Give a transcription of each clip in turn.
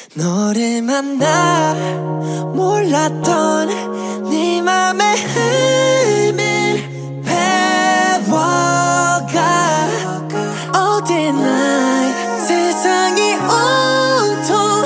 너를 만나 몰랐던 네 맘에 흐르는 배워가 All day night 세상이 온통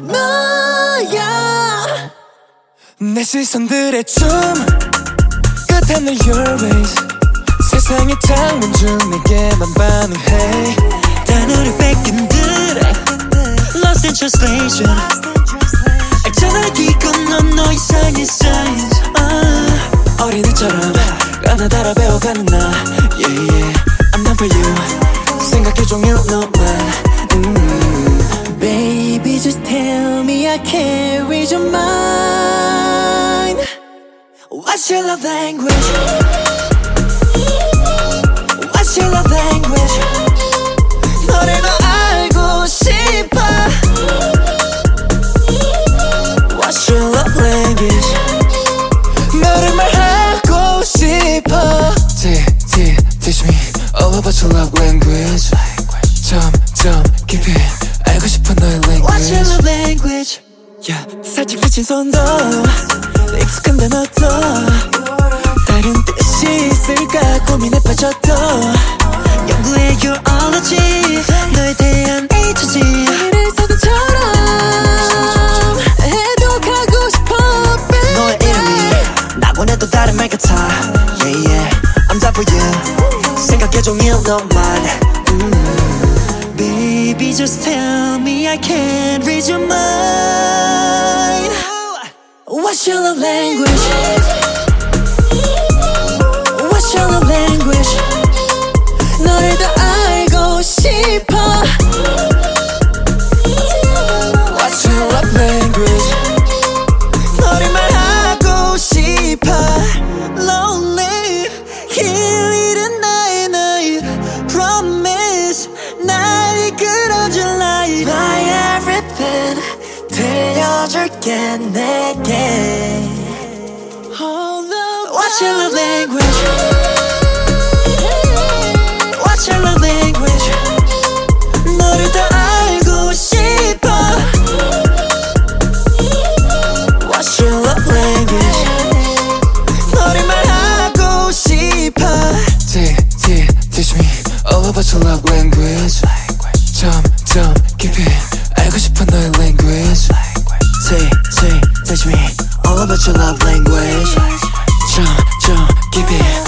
너야 내 시선들의 춤 끝하늘 your ways 세상의 창문 중 내게만 반응해 단어를 뺏긴 듯 Lost in translation 알잖아 이건 넌 너 이상의 signs 어린애처럼 가나다라 배워가는 나 Yeah yeah I'm down for you 생각해 종일 너만 Baby just tell me I can't read your mind What's your love language? What's your love language? 너를 더 알고 싶어 What's your love language? 너를 말하고 싶어 Teach me all about your love language 점점 깊이 알고 싶어 너의 language What's your love language? Yeah, 살짝 스친 손도 익숙한 단어도 다른 뜻이 있을까 고민에 빠져도 연구해 your ology 너에 대한 H지 오늘의 사도처럼 해독하고 싶어 baby. 너의 이름이 나곤 해도 다른 말 같아 Yeah yeah I'm down for you 생각해 종일 너만 Baby just tell me I can't read your mind What's your love language? What's your love language? 너를 더 알고 싶어 What's your love language? 너를 말하고 싶어 Lonely 길이른 나의 Promise 날 이끌어줄 light My everything 들려줄게 내게 What's your love language? What's your love language? 너를 더 알고 싶어 What's your love language? 너를 말하고 싶어 Teach me all about your love language 점점 깊이 알고 싶어 너의 language Teach me all about your love language 점점 깊이